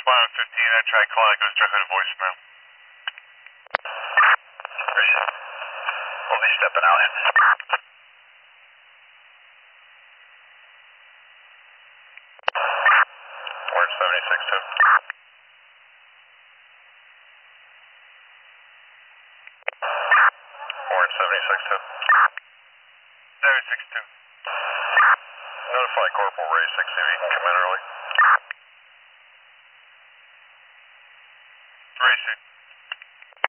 Spot 15, I tried calling, it goes directly to voicemail. We'll be stepping out. Orange 76-2. Orange 76-2. 76-2. Notify Corporal Ray 6 if he can come in early. Ray 6.